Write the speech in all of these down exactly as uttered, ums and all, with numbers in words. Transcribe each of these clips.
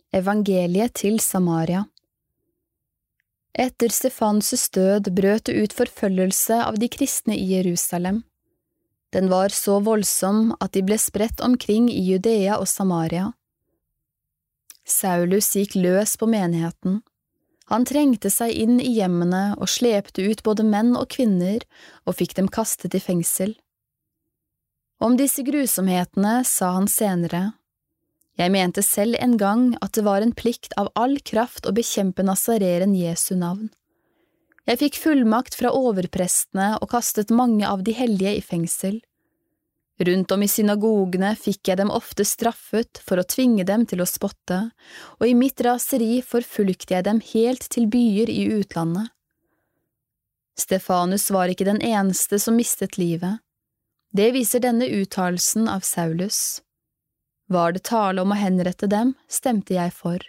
Evangeliet til Samaria. Etter Stefanus' død brøt det ut forfølgelse av de kristne i Jerusalem. Den var så voldsom at de ble spredt omkring i Judea og Samaria. Saulus gikk løs på menigheten. Han trengte seg inn i hjemmene og slepte ut både menn og kvinner og fikk dem kastet i fengsel. Om disse grusomhetene sa han senere: «Jeg mente selv en gang at det var en plikt av all kraft å bekjempe Nazareren Jesu navn. Jeg fikk fullmakt fra overprestene og kastet mange av de hellige i fengsel. Rundt om i synagogene fikk jeg dem ofte straffet for å tvinge dem til å spotte, og i mitt raseri forfulgte jeg dem helt til byer i utlandet. Stefanus var ikke den eneste som mistet livet. Det viser denne uttalelsen av Saulus. Var det tale om å henrette dem, stemte jeg for.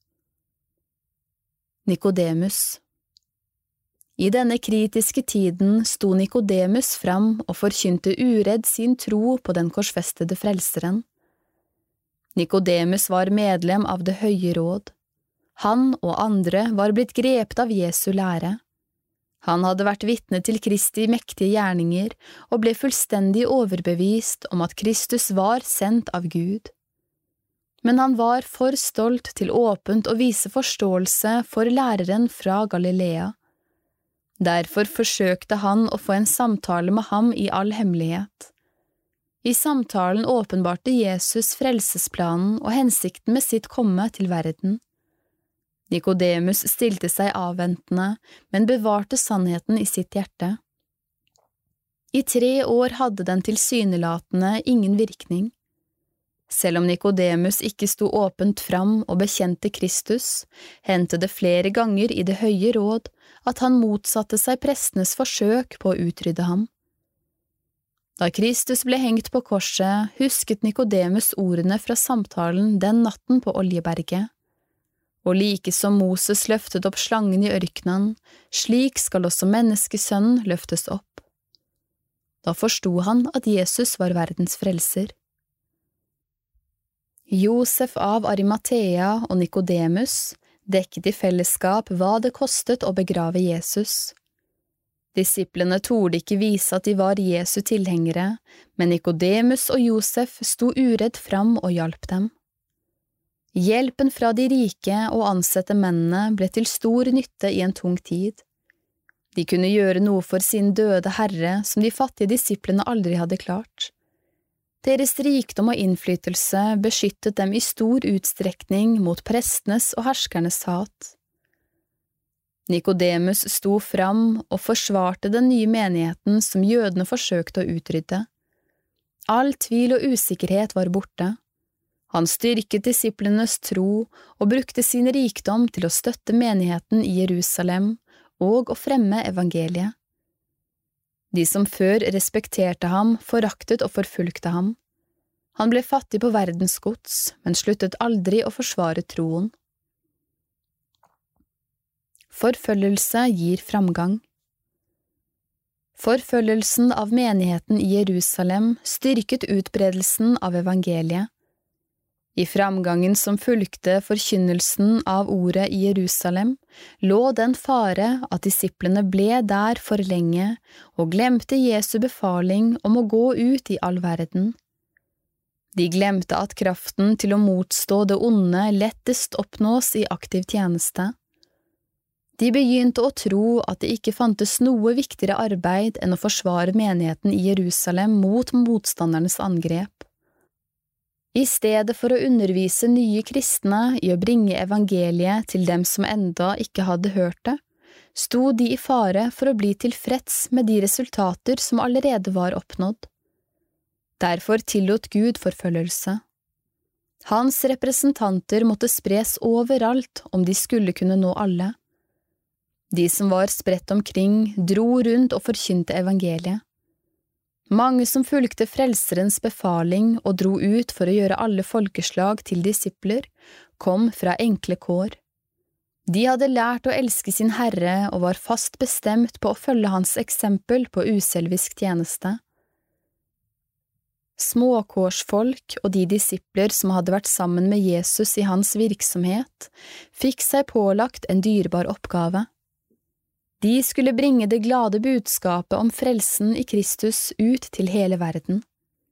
Nikodemus. I denne kritiske tiden sto Nikodemus fram og forkynte uredd sin tro på den korsfestede frelseren. Nikodemus var medlem av det høye råd. Han og andre var blitt grepet av Jesu lære. Han hadde vært vitne til Kristi mektige gjerninger og ble fullstendig overbevist om at Kristus var sendt av Gud. Men han var for stolt til åpent å vise forståelse for læreren fra Galilea. Derfor forsøkte han å få en samtale med ham i all hemmelighet. I samtalen åpenbarte Jesus frelsesplanen og hensikten med sitt komme til verden. Nikodemus stilte seg avventende, men bevarte sannheten i sitt hjerte. I tre år hadde den tilsynelatende ingen virkning. Selv om Nikodemus ikke sto åpent fram og bekjente Kristus, hendte det flere ganger i det høye råd at han motsatte seg prestenes forsøk på å utrydde ham. Da Kristus ble hengt på korset, husket Nikodemus ordene fra samtalen den natten på Oljeberget. Og like som Moses løftet opp slangen i ørkenen, slik skal også menneskesønnen løftes opp. Da forstod han at Jesus var verdens frelser. Josef av Arimathea og Nikodemus dekket i fellesskap hva det kostet å begrave Jesus. Disiplene torde ikke vise at de var Jesu tilhengere, men Nikodemus og Josef sto uredd fram og hjalp dem. Hjelpen fra de rike og ansette mennene ble til stor nytte i en tung tid. De kunne gjøre noe for sin døde herre som de fattige disiplene aldri hadde klart. Deres rikdom og innflytelse beskyttet dem i stor utstrekning mot prestenes og herskernes hat. Nikodemus sto fram og forsvarte den nye menigheten som jødene forsøkte å utrydde. All tvil og usikkerhet var borte. Han styrket disiplenes tro og brukte sin rikdom til å støtte menigheten i Jerusalem og å fremme evangeliet. De som før respekterte ham, foraktet og forfulgte ham. Han ble fattig på verdens gods, men sluttet aldri å forsvare troen. Forfølgelse gir framgang. Forfølgelsen av menigheten i Jerusalem styrket utbredelsen av evangeliet. I framgangen som fulgte forkynnelsen av ordet i Jerusalem, lå den fare at disiplene ble der for lenge og glemte Jesu befaling om å gå ut i all verden. De glemte at kraften til å motstå det onde lettest oppnås i aktiv tjeneste. De begynte å tro at det ikke fantes noe viktigere arbeid enn å forsvare menigheten i Jerusalem mot motstandernes angrep. I stedet for å undervise nye kristne i å bringe evangeliet til dem som enda ikke hadde hørt det, sto de i fare for å bli tilfreds med de resultater som allerede var oppnådd. Derfor tillot Gud forfølgelse. Hans representanter måtte spres overalt om de skulle kunne nå alle. De som var spredt omkring, dro rundt og forkynte evangeliet. Mange som fulgte frelserens befaling og dro ut for å gjøre alle folkeslag til disipler, kom fra enkle kår. De hadde lært å elske sin Herre og var fast bestemt på å følge hans eksempel på uselvisk tjeneste. Småkårsfolk og de disipler som hadde vært sammen med Jesus i hans virksomhet, fikk seg pålagt en dyrebar oppgave. De skulle bringe det glade budskapet om frelsen i Kristus ut til hele verden.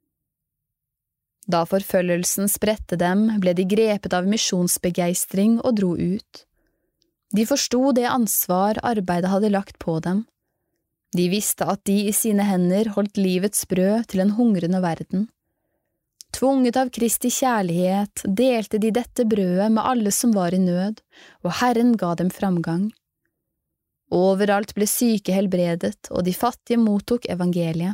Da forfølgelsen spredte dem, ble de grepet av misjonsbegeistring og dro ut. De forstod det ansvar arbeidet hadde lagt på dem. De visste at de i sine hender holdt livets brød til en hungrende verden. Tvunget av Kristi kjærlighet delte de dette brødet med alle som var i nød, og Herren ga dem framgang. Overalt ble syke helbredet, og de fattige mottok evangeliet.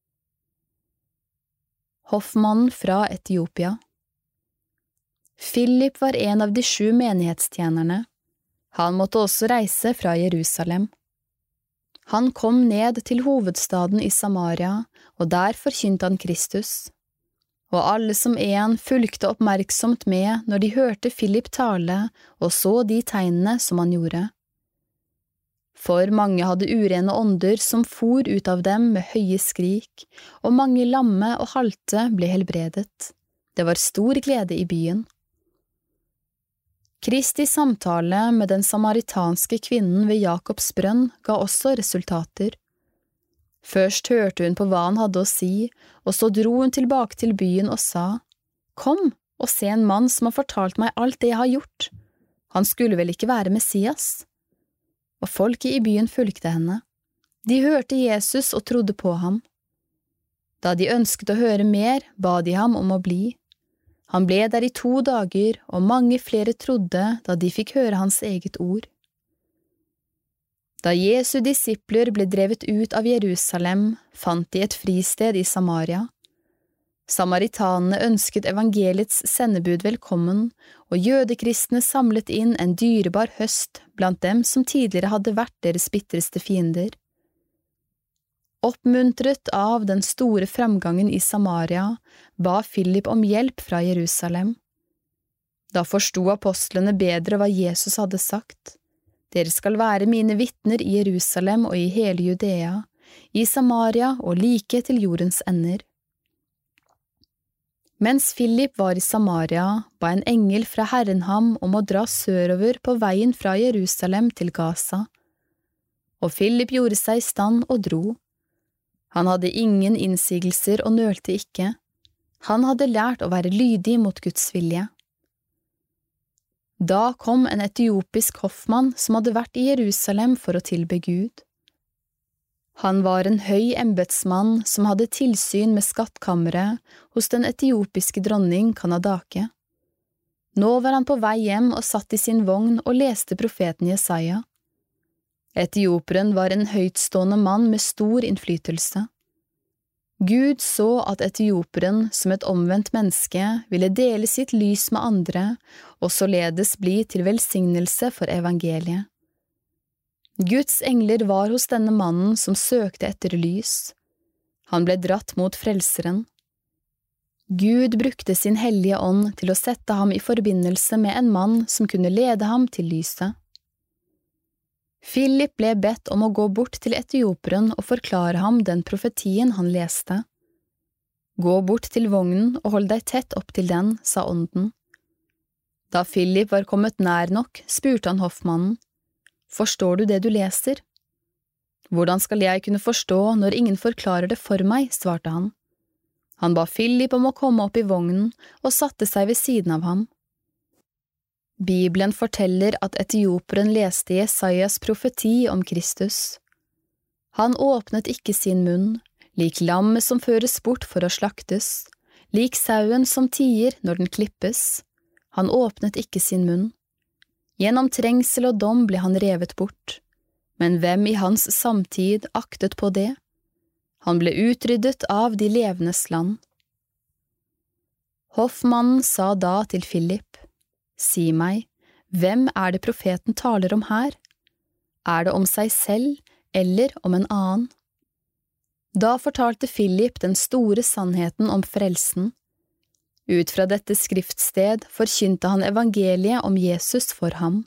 Hoffmannen fra Etiopia. Philip var en av de sju menighetstjenerne. Han måtte også reise fra Jerusalem. Han kom ned til hovedstaden i Samaria, og der forkynte han Kristus. Og alle som en fulgte oppmerksomt med når de hørte Philip tale og så de tegnene som han gjorde. For mange hadde urene ånder som for ut av dem med høye skrik, og mange lamme og halte ble helbredet. Det var stor glede i byen. Kristi samtale med den samaritanske kvinnen ved Jakobs brønn ga også resultater. Først hørte hun på hva han hadde å si, og så dro hun tilbake til byen og sa, «Kom og se en mann som har fortalt meg alt det jeg har gjort. Han skulle vel ikke være Messias?» Og folket i byen fulgte henne. De hørte Jesus og trodde på ham. Da de ønsket å høre mer, ba de ham om å bli. Han ble der i to dager, og mange flere trodde da de fikk høre hans eget ord. Da Jesu disipler ble drevet ut av Jerusalem, fant de et fristed i Samaria. Samaritanene ønsket evangeliets sendebud velkommen, og jødekristne samlet inn en dyrebar høst blant dem som tidligere hadde vært deres bitreste fiender. Oppmuntret av den store fremgangen i Samaria, ba Philip om hjelp fra Jerusalem. Da forsto apostlene bedre hva Jesus hadde sagt. Dere skal være mine vitner i Jerusalem og i hele Judea, i Samaria og like til jordens ender. Mens Philip var i Samaria, ba en engel fra Herren ham om å dra sørover på veien fra Jerusalem til Gaza. Og Philip gjorde seg i stand og dro. Han hadde ingen innsigelser og nølte ikke. Han hadde lært å være lydig mot Guds vilje. Da kom en etiopisk hoffmann som hadde vært i Jerusalem for å tilbe Gud. Han var en høy embetsmann som hadde tilsyn med skattkammeret hos den etiopiske dronning Kanadake. Nå var han på vei hjem og satt i sin vogn og leste profeten Jesaja. Etioperen var en høytstående mann med stor innflytelse. Gud så at etioperen som et omvendt menneske ville dele sitt lys med andre, og således bli til velsignelse for evangeliet. Guds engler var hos denne mannen som søkte etter lys. Han ble dratt mot frelseren. Gud brukte sin hellige ånd til å sette ham i forbindelse med en mann som kunne lede ham til lyset. Philip ble bedt om å gå bort til etioperen og forklare ham den profetien han leste. Gå bort til vognen og hold deg tett opp til den, sa ånden. Da Philip var kommet nær nok, spurte han hoffmannen, «Forstår du det du leser?» «Hvordan skal jeg kunne forstå når ingen forklarer det for meg?» svarte han. Han ba Philip om å komme opp i vognen og satte seg ved siden av ham. Bibelen forteller at etioperen leste Jesajas profeti om Kristus. Han åpnet ikke sin munn, lik lammet som føres bort for å slaktes, lik sauen som tier når den klippes. Han åpnet ikke sin munn. Gjennom trengsel og dom ble han revet bort, men hvem i hans samtid aktet på det? Han ble utryddet av de levendes land. Hoffmannen sa da til Philip, «Si meg, hvem er det profeten taler om her? Er det om seg selv eller om en annen?» Da fortalte Philip den store sannheten om frelsen. Ut fra dette skriftsted forkynte han evangeliet om Jesus for ham.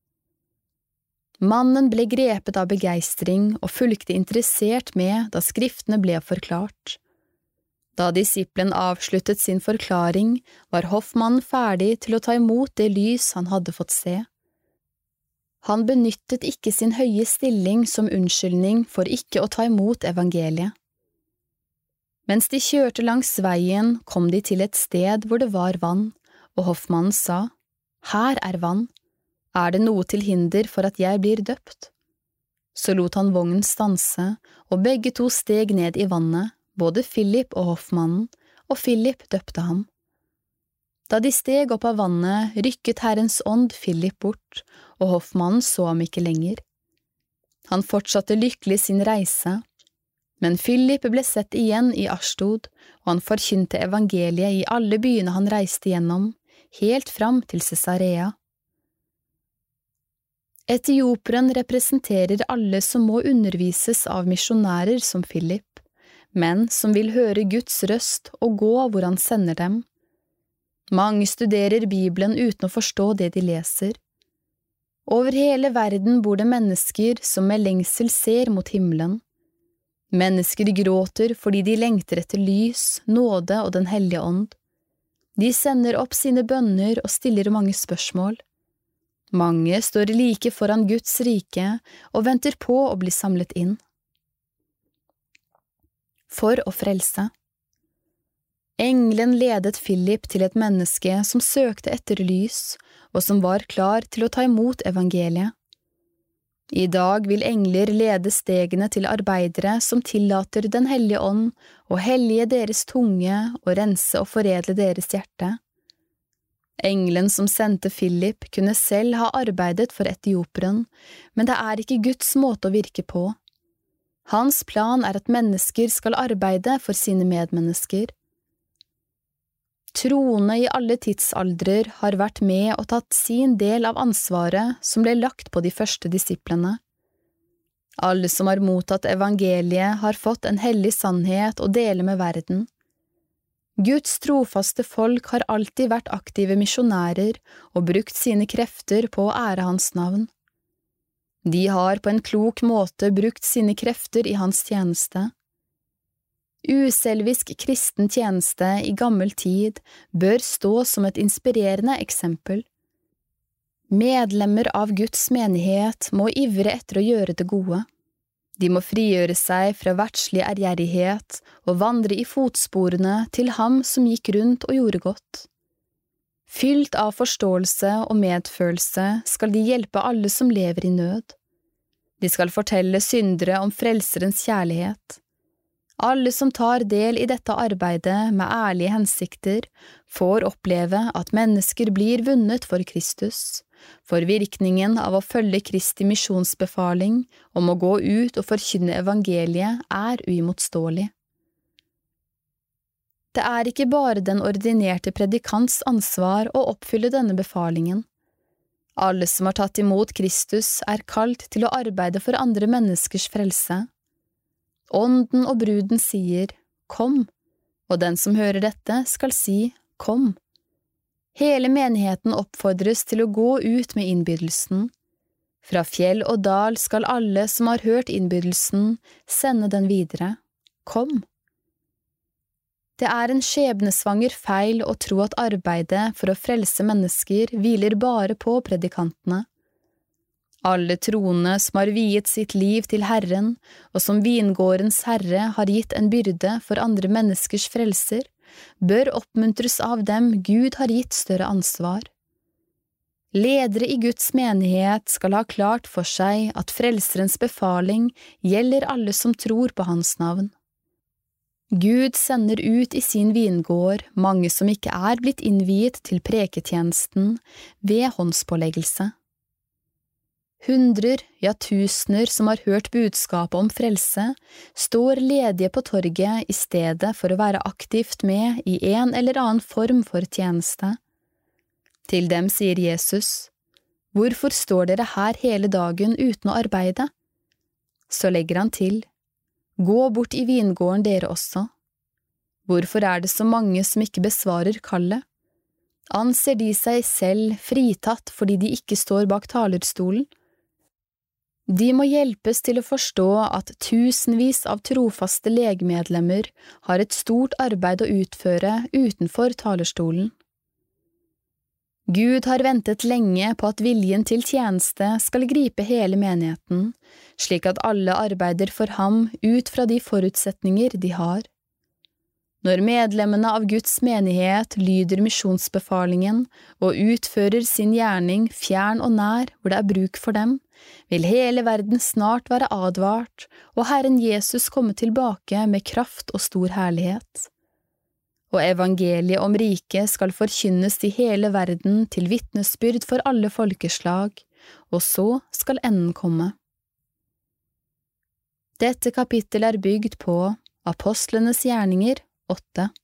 Mannen ble grepet av begeistring og fulgte interessert med da skriftene ble forklart. Da disippelen avsluttet sin forklaring, var hoffmannen ferdig til å ta imot det lys han hadde fått se. Han benyttet ikke sin høye stilling som unnskyldning for ikke å ta imot evangeliet. Mens de kjørte langs veien, kom de til et sted hvor det var vann, og hoffmannen sa, «Her er vann. Er det noe til hinder for at jeg blir døpt?» Så lot han vognen stanse, og begge to steg ned i vannet, både Philip og hoffmannen, og Philip døpte ham. Da de steg opp av vannet, rykket Herrens ånd Philip bort, og hoffmannen så ham ikke lenger. Han fortsatte lykkelig sin reise, men Philip ble sett igjen i Ashdod, og han forkynte evangeliet i alle byene han reiste gjennom, helt fram til Cesarea. Etioperen representerer alle som må undervises av misjonærer som Philip, men som vil høre Guds røst og gå hvor han sender dem. Mange studerer Bibelen uten å forstå det de leser. Over hele verden bor det mennesker som med lengsel ser mot himmelen. Mennesker gråter fordi de lengter etter lys, nåde og den hellige ånd. De sender opp sine bønner og stiller mange spørsmål. Mange står like foran Guds rike og venter på å bli samlet inn. For å frelse. Engelen ledet Philip til et menneske som søkte etter lys, og som var klar til å ta imot evangeliet. I dag vil engler lede stegene til arbeidere som tillater den hellige ånd å hellige deres tunge og rense og foredle deres hjerte. Engelen som sendte Philip kunne selv ha arbeidet for etioperen, men det er ikke Guds måte å virke på. Hans plan er at mennesker skal arbeide for sine medmennesker. Troende i alle tidsaldrer har vært med og tatt sin del av ansvaret som ble lagt på de første disiplene. Alle som har mottatt evangeliet har fått en hellig sannhet å dele med verden. Guds trofaste folk har alltid vært aktive misjonærer og brukt sine krefter på å ære hans navn. De har på en klok måte brukt sine krefter i hans tjeneste. Uselvisk kristen tjeneste i gammel tid bør stå som et inspirerende eksempel. Medlemmer av Guds menighet må ivre etter å gjøre det gode. De må frigjøre seg fra verdslig ærgjerrighet og vandre i fotsporene til ham som gikk rundt og gjorde godt. Fylt av forståelse og medfølelse skal de hjelpe alle som lever i nød. De skal fortelle syndere om frelserens kjærlighet. Alle som tar del i dette arbeidet med ærlige hensikter, får oppleve at mennesker blir vunnet for Kristus, for virkningen av å følge Kristi misjonsbefaling om å gå ut og forkynne evangeliet er uimotståelig. Det er ikke bare den ordinerte predikants ansvar å oppfylle denne befalingen. Alle som har tatt imot Kristus er kalt til å arbeide for andre menneskers frelse. Ånden og bruden sier, «Kom», og den som hører dette skal si, «Kom». Hele menigheten oppfordres til å gå ut med innbydelsen. Fra fjell og dal skal alle som har hørt innbydelsen, sende den videre. Kom! Det er en skjebnesvanger feil å tro at arbeidet for å frelse mennesker hviler bare på predikantene. Alle troende som har viet sitt liv til Herren, og som vingårdens Herre har gitt en byrde for andre menneskers frelser, bør oppmuntres av dem Gud har gitt større ansvar. Ledere i Guds menighet skal ha klart for seg at frelserens befaling gjelder alle som tror på hans navn. Gud sender ut i sin vingård mange som ikke er blitt innviet til preketjenesten ved håndspåleggelse. Hundrer, ja tusener som har hørt budskapet om frelse, står ledige på torget i stedet for å være aktivt med i en eller annen form for tjeneste. Til dem sier Jesus, «Hvorfor står dere her hele dagen uten å arbeide?» Så legger han til, «Gå bort i vingården dere også.» Hvorfor er det så mange som ikke besvarer kallet? Anser de seg selv fritatt fordi de ikke står bak talerstolen? De må hjelpes til å forstå at tusenvis av trofaste legmedlemmer har et stort arbeid å utføre utenfor talerstolen. Gud har ventet lenge på at viljen til tjeneste skal gripe hele menigheten, slik at alle arbeider for ham ut fra de forutsetninger de har. Når medlemmene av Guds menighet lyder misjonsbefalingen og utfører sin gjerning fjern og nær hvor det er bruk for dem, vil hele verden snart være advart og Herren Jesus komme tilbake med kraft og stor herlighet. Og evangeliet om riket skal forkynnes i hele verden til vitnesbyrd for alle folkeslag, og så skal enden komme. Dette kapittel er bygd på Apostlenes gjerninger åtte.